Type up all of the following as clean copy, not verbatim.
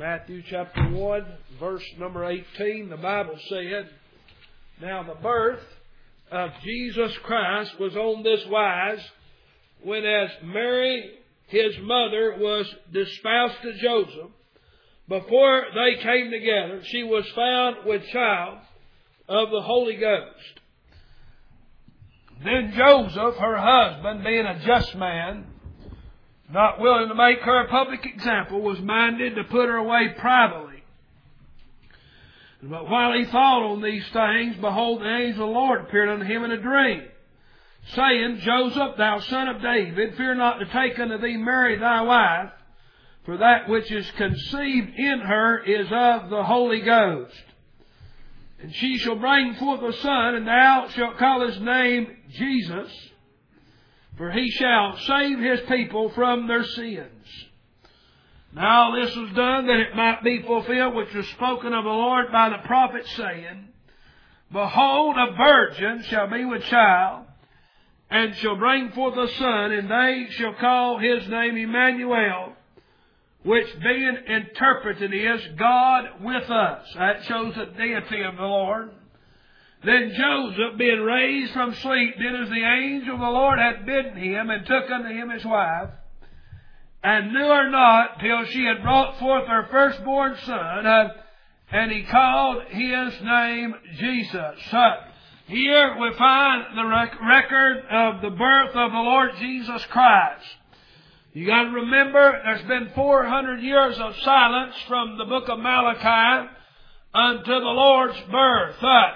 Matthew chapter 1, verse number 18, the Bible said, "Now the birth of Jesus Christ was on this wise, when as Mary, his mother, was espoused to Joseph, before they came together, she was found with child of the Holy Ghost. Then Joseph, her husband, being a just man, not willing to make her a public example, was minded to put her away privately. But while he thought on these things, behold, the angel of the Lord appeared unto him in a dream, saying, Joseph, thou son of David, fear not to take unto thee Mary thy wife, for that which is conceived in her is of the Holy Ghost. And she shall bring forth a son, and thou shalt call his name Jesus, for he shall save his people from their sins. Now this was done that it might be fulfilled, which was spoken of the Lord by the prophet, saying, Behold, a virgin shall be with child, and shall bring forth a son, and they shall call his name Emmanuel, which being interpreted is God with us." That shows the deity of the Lord. "Then Joseph, being raised from sleep, did as the angel of the Lord had bidden him, and took unto him his wife, and knew her not till she had brought forth her firstborn son, and he called his name Jesus." Here we find the record of the birth of the Lord Jesus Christ. You got to remember, there's been 400 years of silence from the book of Malachi unto the Lord's birth.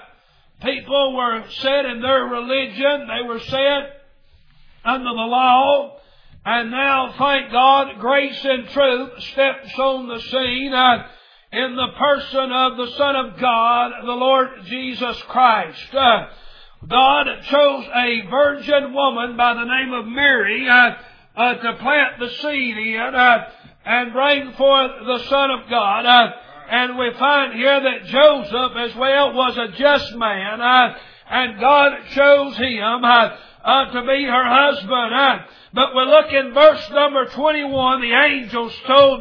People were set in their religion. They were set under the law. And now, thank God, grace and truth steps on the scene in the person of the Son of God, the Lord Jesus Christ. God chose a virgin woman by the name of Mary to plant the seed in and bring forth the Son of God. And we find here that Joseph as well was a just man, and God chose him to be her husband. But we look in verse number 21, the angels told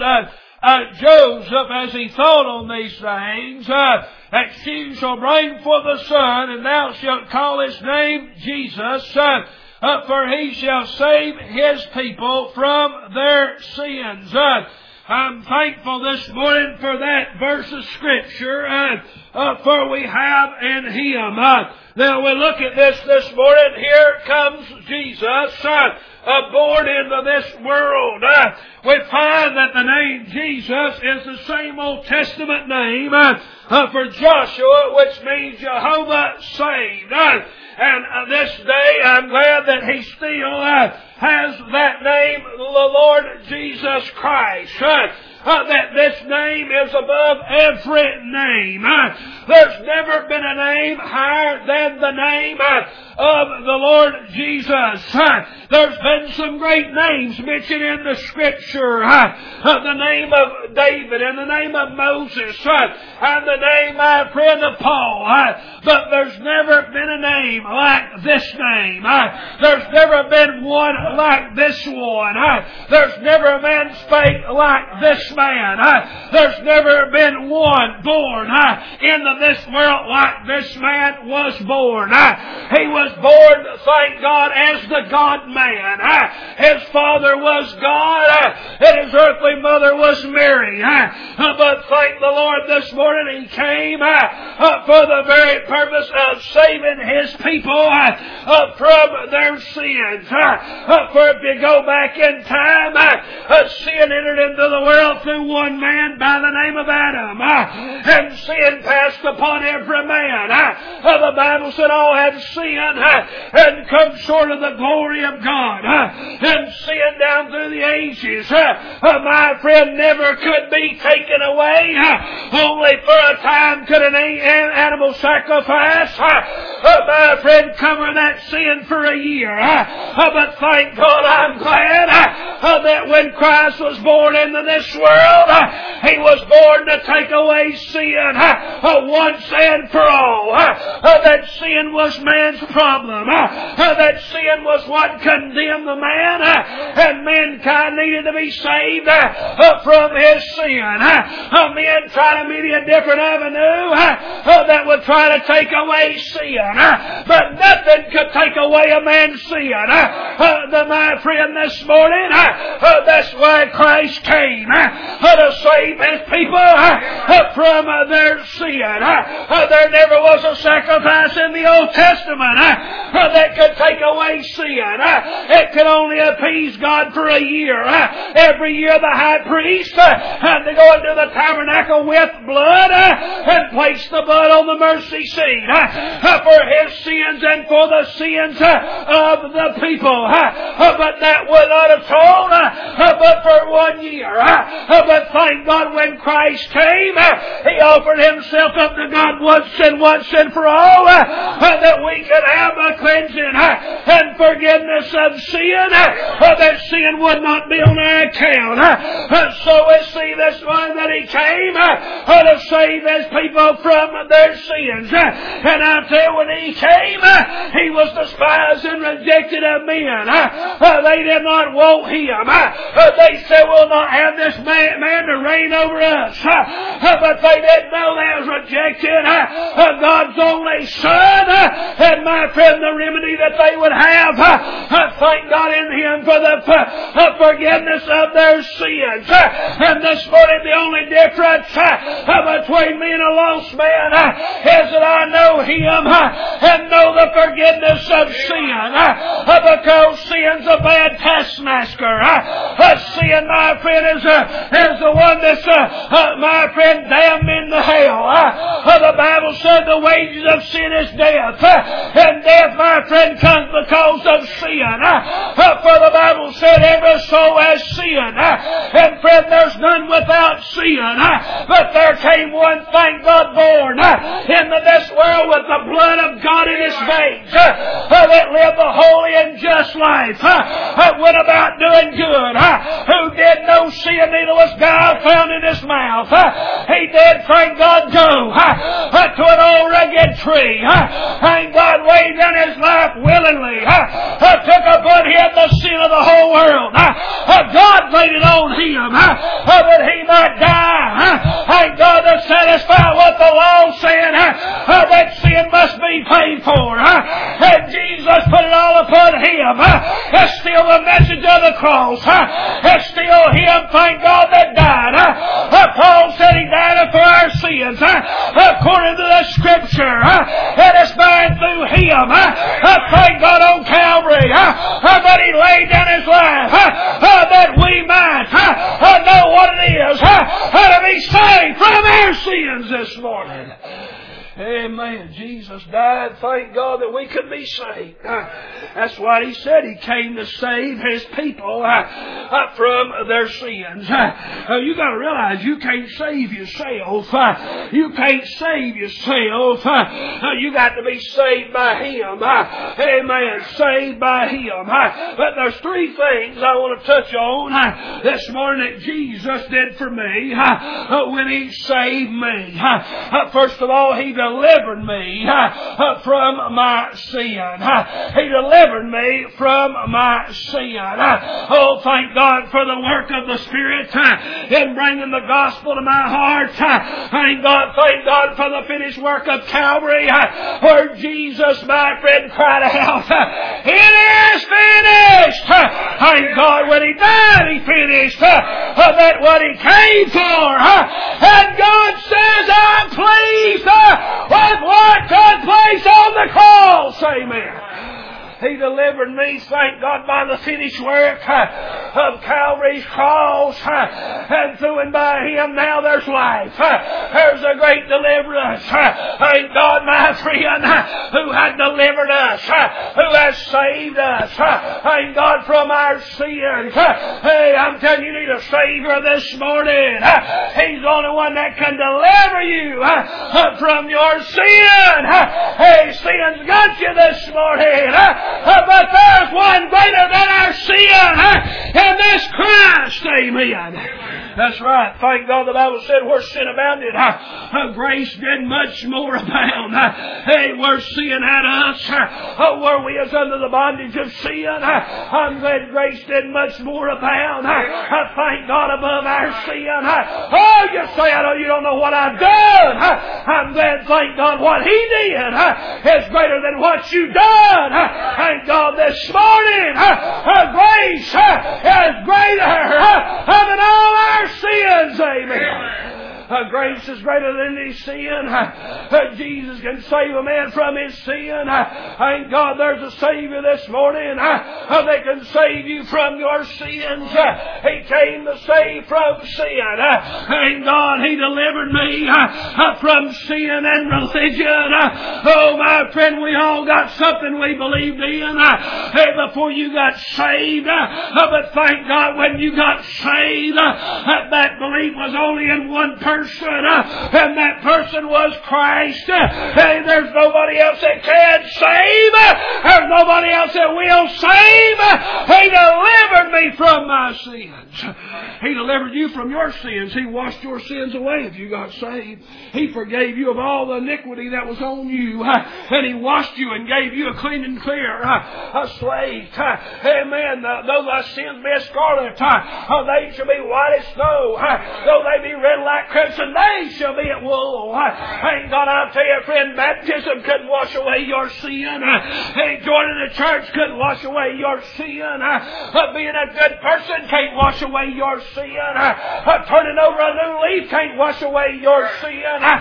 Joseph, as he thought on these things, that she shall bring forth a son, and thou shalt call his name Jesus, for he shall save his people from their sins. I'm thankful this morning for that verse of Scripture, for we have in him. Now we look at this morning. Here comes Jesus, born into this world. We find that the name Jesus is the same Old Testament name for Joshua, which means Jehovah saved. And this day I'm glad that he still has that name, the Lord Jesus Christ. That this name is above every name. There's never been a name higher than the name of the Lord Jesus. There's been some great names mentioned in the Scripture. The name of David and the name of Moses and the name, my friend, of Paul. But there's never been a name like this name. There's never been one like this one. There's never a man spake like this man. There's never been one born into this world like this man was born. He was born, thank God, as the God-man. His father was God, and his earthly mother was Mary. But thank the Lord this morning, he came for the very purpose of saving his people from their sins. For if you go back in time, sin entered into the world through one man by the name of Adam, and sin passed upon every man. The Bible said all had sinned and come short of the glory of God, and sin down through the ages, my friend, never could be taken away. Only for a time could an animal sacrifice my friend, cover that sin for a year. But thank God, I'm glad that when Christ was born into this world, He was born to take away sin once and for all. That sin was man's problem. That sin was what condemned the man, and mankind needed to be saved from his sin. Men try to meet a different avenue that would try to take away sin, but nothing could take away a man's sin. My friend, this morning, that's why Christ came, to save His people from their sin. There never was a sacrifice in the Old Testament that could take away sin. It could only appease God for a year. Every year the high priest had to go into the tabernacle with blood and place the blood on the mercy seat for his sins and for the sins of the people. But that would not atone but for 1 year. But thank God when Christ came, He offered Himself up to God once and for all, that we could have a cleansing and forgiveness of sin, that sin would not be on our account. So we see this one that He came to save His people from their sins. And I tell you, when He came, He was despised and rejected of men. They did not want Him. They said, we'll not have this man to reign over us. But they didn't know they was rejecting God's only Son. And my friend, the remedy that they would have, thank God in Him for the forgiveness of their sins. And this morning, the only difference between me and a lost man is that I know Him and know the forgiveness of sin. Because sin's a bad taskmaster. Sin, my friend, is the one that's, my friend, damned into hell. The Bible said the wages of sin is death. And death, my friend, comes because of sin. For the Bible said every soul has sinned. And friend, there's none without sin. But there came one, thank God, born into this world with the blood of God in His veins, that lived a holy and just life, went about doing good, who did no sin, neither was guile found in His mouth. He did, thank God, go to an old rugged tree. Thank God, laid down His life willingly, took upon Him the sin of the whole world. God laid it on Him that He might die. Thank God, to satisfy what the law said, that sin must be paid for. And Jesus put it all upon Him. It's still the message of the cross. It's still Him, thank God, that died. Paul said He died for our sins, according to the Scripture. And it's by and through Him, thank God, on Calvary, that He laid down His life, that we might know what it is to be saved from our sins this morning. Amen. Jesus died, thank God, that we could be saved. That's what He said. He came to save His people from their sins. You got to realize you can't save yourself. You can't save yourself. You got to be saved by Him. Amen. Saved by Him. But there's three things I want to touch on this morning that Jesus did for me when He saved me. First of all, He delivered me from my sin. He delivered me from my sin. Oh, thank God for the work of the Spirit in bringing the gospel to my heart. Thank God for the finished work of Calvary, where Jesus, my friend, cried out, "It is finished!" Thank God, when He died, He finished that what He came for. And God says, I'm pleased with what took place on the cross. Amen. He delivered me, thank God, by the finished work of Calvary's cross, and through and by Him now there's life. There's a great deliverance. Thank God, my friend, who had delivered us, who has saved us. Thank God from our sins. Hey, I'm telling you, you need a Savior this morning. He's the only one that can deliver you from your sin. Hey, sin's got you this morning. But there's one greater than our sin, and this Christ. Amen. That's right. Thank God the Bible said where sin abounded, grace did much more abound. Hey, where sin had us, where we was under the bondage of sin, I'm glad grace did much more abound. Thank God above our sin. Oh, you say, I know you don't know what I've done. I'm glad, thank God, what He did is greater than what you've done. Thank God this morning, grace is greater than all our sins. Amen. Grace is greater than any sin. Jesus can save a man from his sin. Thank God there's a Savior this morning that can save you from your sins. He came to save from sin. Thank God He delivered me from sin and religion. Oh, my friend, we all got something we believed in before you got saved. But thank God when you got saved, that belief was only in one person. And that person was Christ. Hey, there's nobody else that can save. There's nobody else that will save. He delivered me from my sins. He delivered you from your sins. He washed your sins away if you got saved. He forgave you of all the iniquity that was on you. And He washed you and gave you a clean and clear slate. Amen. Though thy sins be as scarlet, they shall be white as snow. Though they be red like crimson, they shall be at wool. Thank God, I'll tell you, friend, baptism couldn't wash away your sin. Hey, joining the church couldn't wash away your sin. Being a good person can't wash away your sin. Turning over a new leaf can't wash away your sin.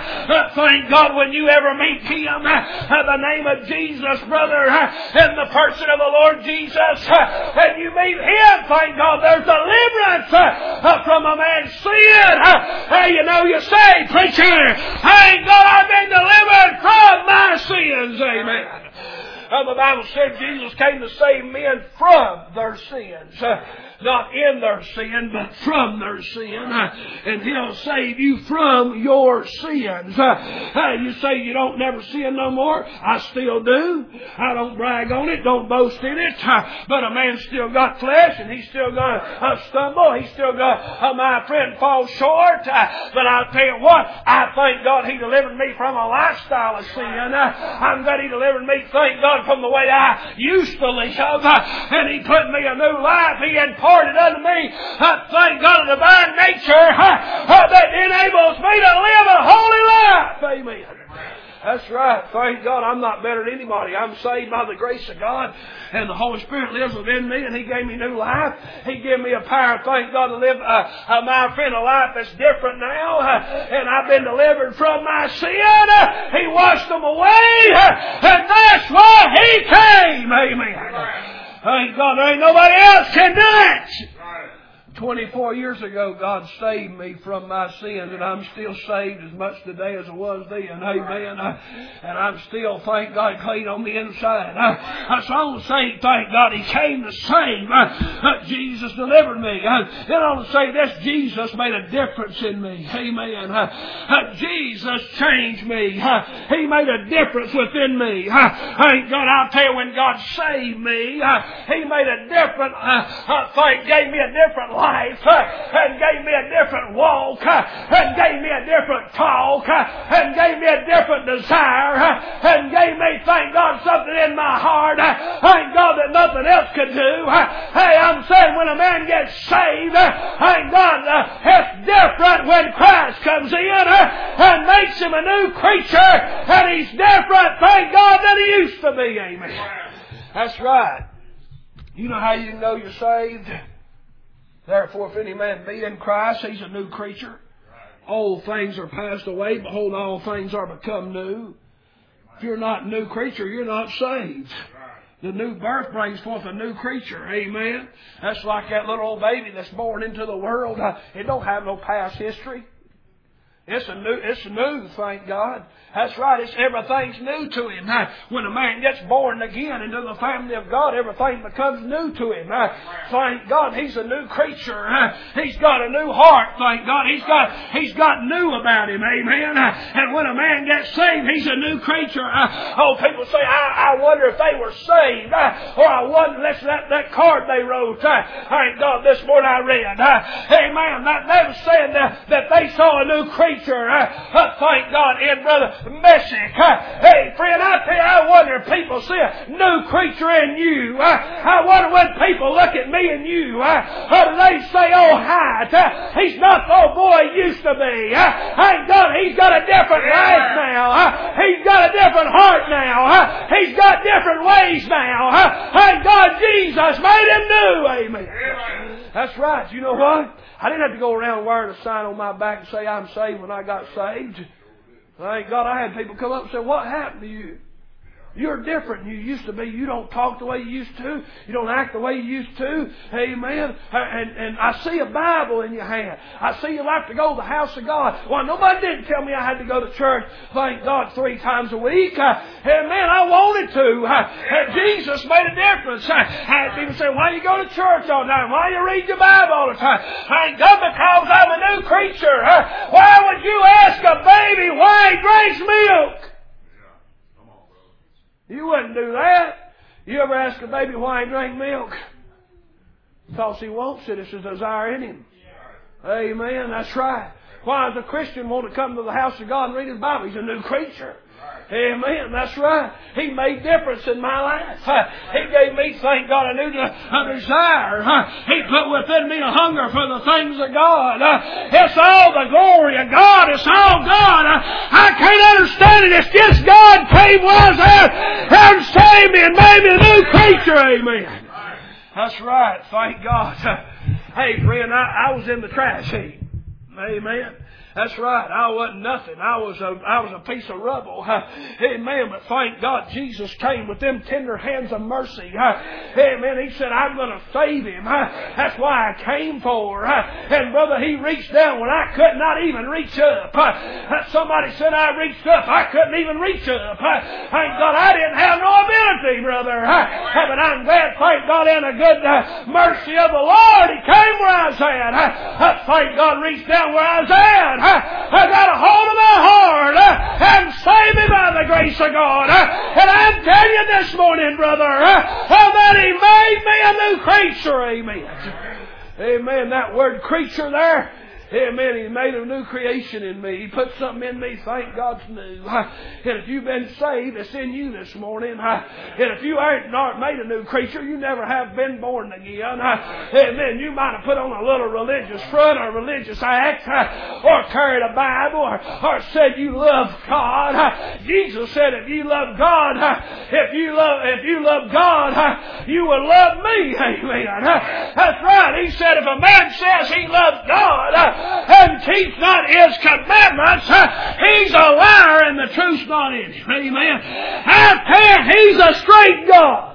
Thank God when you ever meet Him, the name of Jesus, brother, in the person of the Lord Jesus, and you meet Him, thank God there's deliverance from a man's sin. Hey, you know, you say, preacher, thank God I've been delivered from my sins. Amen. The Bible said Jesus came to save men from their sins. Not in their sin, but from their sin. And He'll save you from your sins. You say you don't never sin no more. I still do. I don't brag on it, don't boast in it. But a man's still got flesh, and he's still going to stumble. He's still going to, my friend, fall short. But I'll tell you what, I thank God He delivered me from a lifestyle of sin. I'm glad He delivered me, thank God, from the way I used to live. And He put me a new life. He imparted unto me, thank God, a divine nature that enables me to live a holy life. Amen. That's right. Thank God I'm not better than anybody. I'm saved by the grace of God, and the Holy Spirit lives within me, and He gave me new life. He gave me a power, thank God, to live, my friend, a life that's different now. And I've been delivered from my sin. He washed them away, and that's why He came. Amen. Thank God there ain't nobody else can do it. 24 years ago, God saved me from my sins, and I'm still saved as much today as I was then. Amen. And I'm still, thank God, clean on the inside. So I don't say, thank God He came to save. Jesus delivered me. Then I don't say this, Jesus made a difference in me. Amen. Jesus changed me. He made a difference within me. Thank God, I'll tell you, when God saved me, He made a different, gave me a different life, and gave me a different walk, and gave me a different talk, and gave me a different desire, and gave me, thank God, something in my heart, thank God, that nothing else could do. Hey, I'm saying when a man gets saved, thank God, it's different when Christ comes in and makes him a new creature, and he's different, thank God, than he used to be. Amen. That's right. You know how you know you're saved? Therefore, if any man be in Christ, he's a new creature. Old things are passed away. Behold, all things are become new. If you're not a new creature, you're not saved. The new birth brings forth a new creature. Amen. That's like that little old baby that's born into the world. It don't have no past history. It's new, thank God. That's right, everything's new to him. When a man gets born again into the family of God, everything becomes new to him. Thank God, he's a new creature. He's got a new heart, thank God. He's got new about him, amen. And when a man gets saved, he's a new creature. People say, I wonder if they were saved. Or I wonder, listen, that card they wrote. Thank God, this morning I read. Amen. They were saying that they saw a new creature. Thank God, in Brother Messick. Hey, friend, I tell you, I wonder if people see a new creature in you. I wonder when people look at me and you, how do they say, oh, hi, he's not the old boy he used to be. Thank God, he's got a different life now. He's got a different heart now. He's got different ways now. Thank God, Jesus made him new. Amen. That's right. You know what? I didn't have to go around wearing a sign on my back and say I'm saved when I got saved. Thank God I had people come up and say, what happened to you? You're different than you used to be. You don't talk the way you used to. You don't act the way you used to. Amen. And I see a Bible in your hand. I see you like to go to the house of God. Well, nobody didn't tell me I had to go to church, thank God, 3 times a week. Amen. I wanted to. Jesus made a difference. I had people say, why you go to church all the time? Why you read your Bible all the time? Thank God, because I'm a new creature. Why would you ask a baby why he drinks milk? You wouldn't do that. You ever ask a baby why he drank milk? Because he wants it. It's a desire in him. Amen. That's right. Why does a Christian want to come to the house of God and read his Bible? He's a new creature. Amen. That's right. He made difference in my life. He gave me, thank God, a desire. He put within me a hunger for the things of God. It's all the glory of God. It's all God. I can't understand it. It's just God came when I was there and saved me and made me a new creature. Amen. That's right. Thank God. Hey, friend, I was in the trash heap. Amen. That's right. I wasn't nothing. I was a piece of rubble. Amen. But thank God Jesus came with them tender hands of mercy. Amen. He said, I'm going to save him. That's why I came for. And brother, he reached down when I could not even reach up. Somebody said I reached up. I couldn't even reach up. Thank God I didn't have no ability, brother. But I'm glad, thank God, in the good mercy of the Lord, he came where I was at. Thank God reached down where I was at. I got a hold of my heart and saved me by the grace of God. And I'm telling you this morning, brother, that he made me a new creature. Amen. Amen. That word creature there. Amen. He made a new creation in me. He put something in me, thank God's new. And if you've been saved, it's in you this morning. And if you ain't not made a new creature, you never have been born again. Amen. You might have put on a little religious front or religious act, or carried a Bible, or said you love God. Jesus said, if you love God, if you love God, you will love me. Amen. That's right. He said, if a man says he loves God, and keeps not his commandments, he's a liar and the truth's not in him. Amen. I tell you, he's a straight God.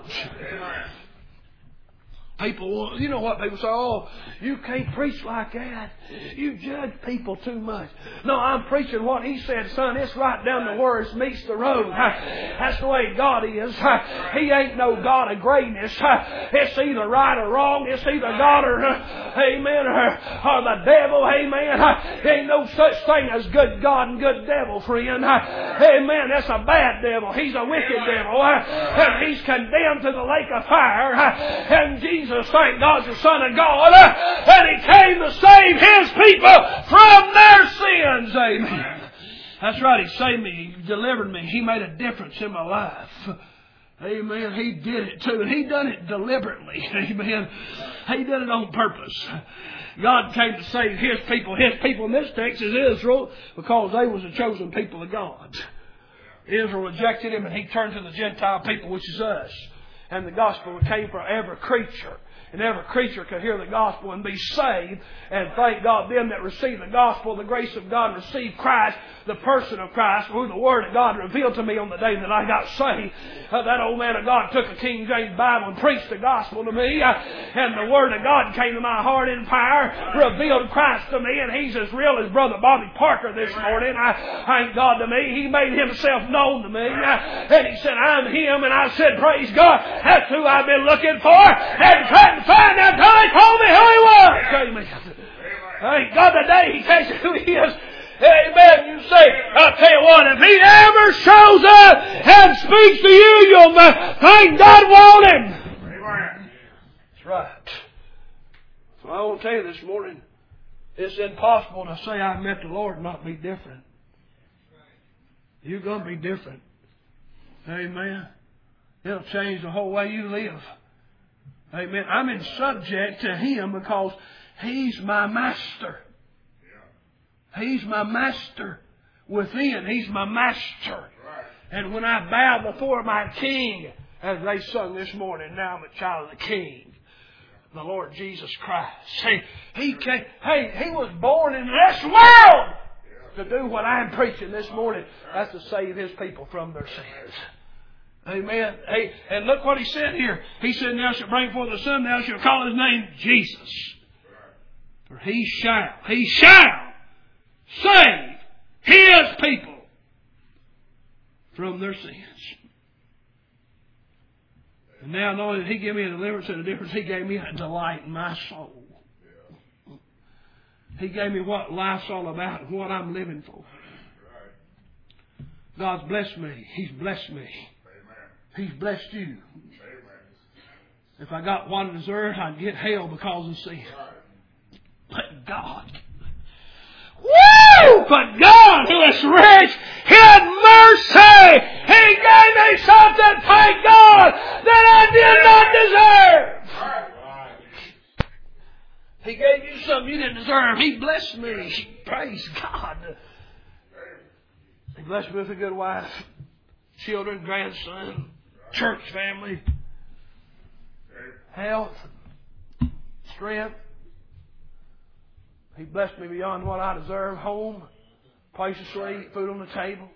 People, you know what people say, oh, you can't preach like that. You judge people too much. No, I'm preaching what he said, son. It's right down the where it meets the road. That's the way God is. He ain't no God of greatness. It's either right or wrong. It's either God or, amen, or the devil, amen. There ain't no such thing as good God and good devil, friend. Amen. That's a bad devil. He's a wicked devil. And he's condemned to the lake of fire. And Jesus, thank God, the Son of God. And he came to save his people from their sins. Amen. That's right. He saved me. He delivered me. He made a difference in my life. Amen. He did it too. And he done it deliberately. Amen. He did it on purpose. God came to save his people. His people in this text is Israel, because they was the chosen people of God. Israel rejected him, and he turned to the Gentile people, which is us. And the gospel came for every creature. and every creature could hear the gospel and be saved. And thank God, them that receive the gospel, the grace of God, receive Christ, the person of Christ, who the Word of God revealed to me on the day that I got saved. That old man of God took a King James Bible and preached the gospel to me, and the Word of God came to my heart in fire, revealed Christ to me, and He's as real as Brother Bobby Parker this morning. Thank God to me. He made Himself known to me, and He said, I'm Him, and I said, praise God, that's who I've been looking for, and couldn't find Him until He told me who He was. Amen. Thank God today He tells you who He is. Amen. You say, I'll tell you what, if He ever shows up and speaks to you, you'll thank God want Him. That's right. So I want to tell you this morning, it's impossible to say I met the Lord and not be different. You're going to be different. Amen. It'll change the whole way you live. Amen. I'm in subject to Him because He's my master. He's my master within. He's my master. And when I bow before my King, as they sung this morning, now I'm a child of the King, the Lord Jesus Christ. He was born in this world to do what I'm preaching this morning. That's to save His people from their sins. Amen. Hey, and look what He said here. He said, thou shalt bring forth a son, thou shalt call His name Jesus. For He shall save His people from their sins. And now, not only did He give me a deliverance and a difference, He gave me a delight in my soul. He gave me what life's all about and what I'm living for. God's blessed me. He's blessed me. He's blessed you. If I got what I deserved, I'd get hell because of sin. But God, but God, who is rich in mercy, He gave me something, thank God, that I did not deserve. He gave you something you didn't deserve. He blessed me. Praise God. He blessed me with a good wife, children, grandson, church family, health, strength. He blessed me beyond what I deserve. Home, place to sleep, food on the table.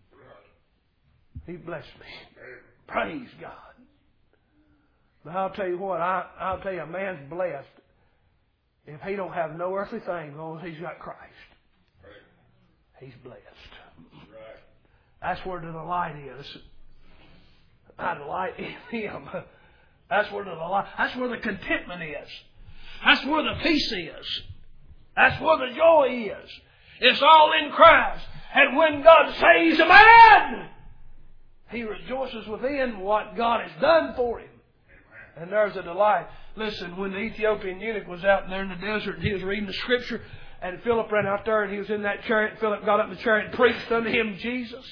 He blessed me. Praise God. But I'll tell you what, I'll tell you, a man's blessed if he don't have no earthly thing as long as he's got Christ. He's blessed. That's where the delight is. I delight in Him. That's where the delight. That's where the contentment is. That's where the peace is. That's where the joy is. It's all in Christ. And when God saves a man, he rejoices within what God has done for him. And there's a delight. Listen, when the Ethiopian eunuch was out there in the desert and he was reading the Scripture, and Philip ran out there and he was in that chariot, Philip got up in the chariot and preached unto him Jesus.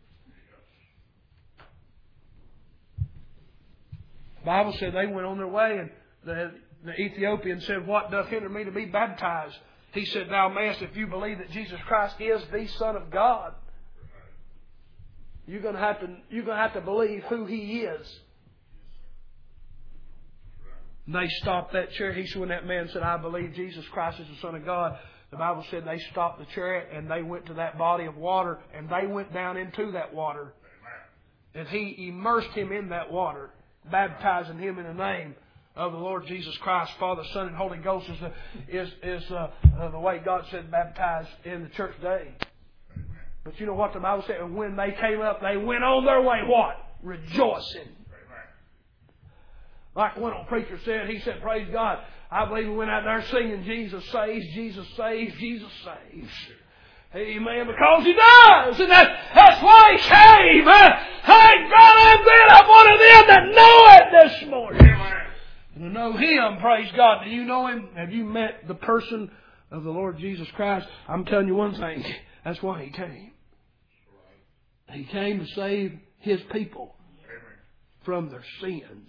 The Bible said they went on their way, and the Ethiopian said, what doth hinder me to be baptized? He said, thou mayest if you believe that Jesus Christ is the Son of God. You're going to have to believe who He is. And they stopped that chariot. He said, when that man said, I believe Jesus Christ is the Son of God, the Bible said they stopped the chariot and they went to that body of water and they went down into that water. And He immersed him in that water, baptizing him in the name of the Lord Jesus Christ. Father, Son, and Holy Ghost is the way God said baptized in the church day. But you know what the Bible said? And when they came up, they went on their way, what? Rejoicing. Like one old preacher said, he said, praise God, I believe we went out there singing, Jesus saves, Jesus saves, Jesus saves. Amen. Because He does. And that's why He came. Thank God I'm glad I'm one of them that know it this morning. And to know Him, praise God. Do you know Him? Have you met the person of the Lord Jesus Christ? I'm telling you one thing. That's why He came. He came to save His people from their sins.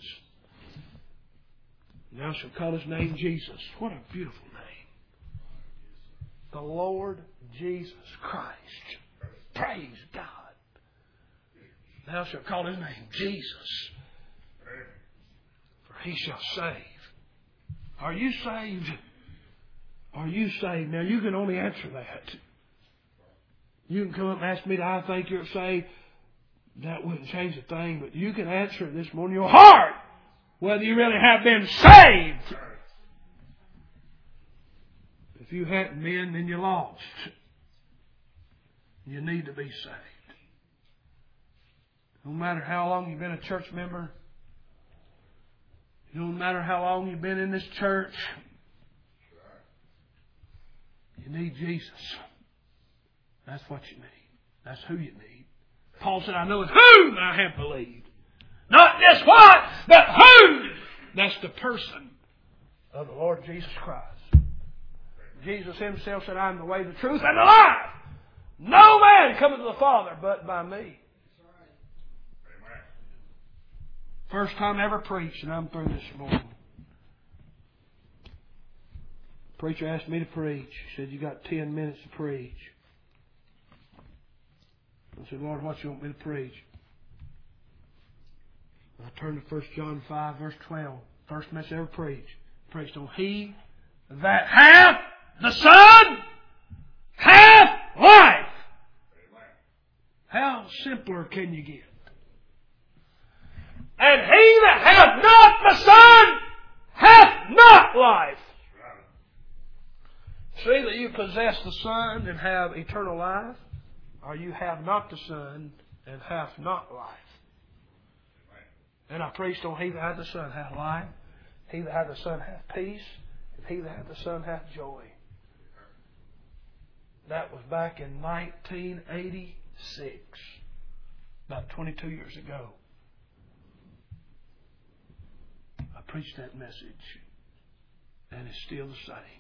Thou shalt call His name Jesus. What a beautiful name. The Lord Jesus Christ. Praise God. Thou shalt call His name Jesus. For He shall save Are you saved? Are you saved? Now, you can only answer that. You can come up and ask me, do I think you're saved? That wouldn't change a thing, but you can answer it this morning in your heart whether you really have been saved. If you hadn't been, then you're lost. You need to be saved. No matter how long you've been a church member, no matter how long you've been in this church, you need Jesus. That's what you need. That's who you need. Paul said, I know in whom I have believed. Not just what, but who. That's the person of the Lord Jesus Christ. Jesus Himself said, I am the way, the truth, and the life. No man cometh to the Father but by me. First time I ever preached, and I'm through this morning. The preacher asked me to preach. He said, you got 10 minutes to preach. I said, Lord, what you want me to preach? I turned to 1 John 5, verse 12. First message I ever preached. Preached on He that hath the Son hath life. How simpler can you get? And he that hath not the Son hath not life. See that you possess the Son and have eternal life, or you have not the Son and have not life. And I preached on He that hath the Son hath life, He that hath the Son hath peace, and He that hath the Son hath joy. That was back in 1986, about 22 years ago. I preached that message, and it's still the same.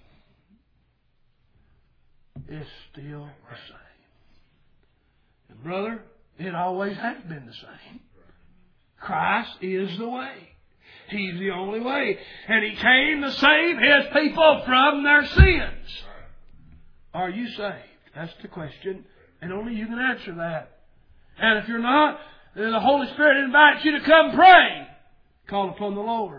It's still the same. And brother, it always has been the same. Christ is the way. He's the only way. And He came to save His people from their sins. Are you saved? That's the question. And only you can answer that. And if you're not, then the Holy Spirit invites you to come pray. Call upon the Lord.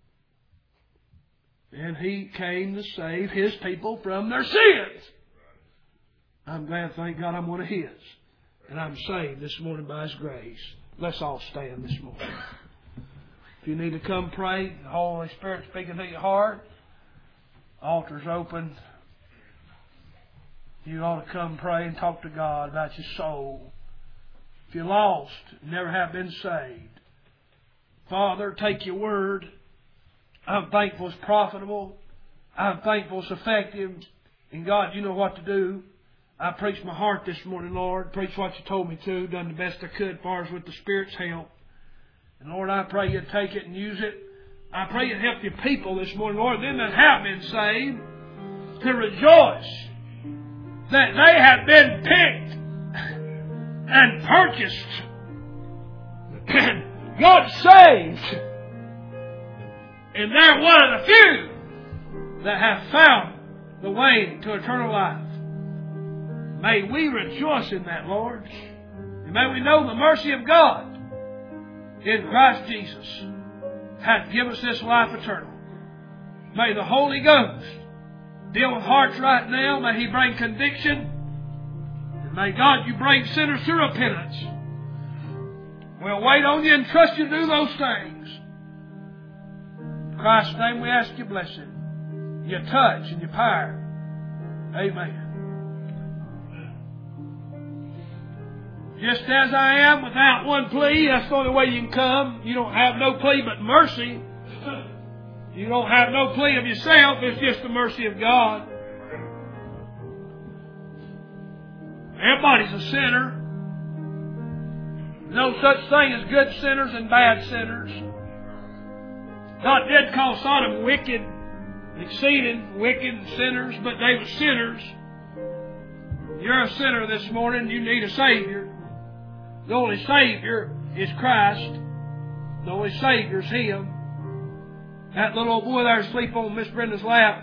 And He came to save His people from their sins. I'm glad, thank God, I'm one of His. And I'm saved this morning by His grace. Let's all stand this morning. If you need to come pray, the Holy Spirit speaking to your heart, altar's open. You ought to come pray and talk to God about your soul. If you're lost, never have been saved, Father, take your word. I'm thankful it's profitable. I'm thankful it's effective. And God, you know what to do. I preached my heart this morning, Lord. Preached what you told me to. Done the best I could as far as with the Spirit's help. And Lord, I pray you'd take it and use it. I pray you'd help your people this morning, Lord, them that have been saved, to rejoice that they have been picked and purchased and God saved. And they're one of the few that have found the way to eternal life. May we rejoice in that, Lord. And may we know the mercy of God in Christ Jesus hath given us this life eternal. May the Holy Ghost deal with hearts right now. May He bring conviction. And may God, you bring sinners to repentance. We'll wait on you and trust you to do those things. In Christ's name we ask you blessing. Your touch and your power. Amen. Just as I am, without one plea, that's the only way you can come. You don't have no plea but mercy. You don't have no plea of yourself. It's just the mercy of God. Everybody's a sinner. No such thing as good sinners and bad sinners. God did call Sodom wicked, exceeding wicked sinners, but they were sinners. You're a sinner this morning. You need a Savior. The only Savior is Christ. The only Savior is Him. That little old boy there asleep on Miss Brenda's lap.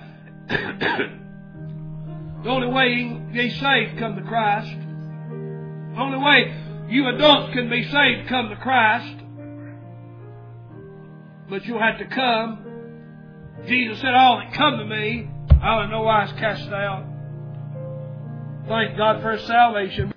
The only way he can be saved come to Christ. The only way you adults can be saved come to Christ. But you'll have to come Jesus said, all that come to me, I'll in no wise cast out. Thank God for His salvation.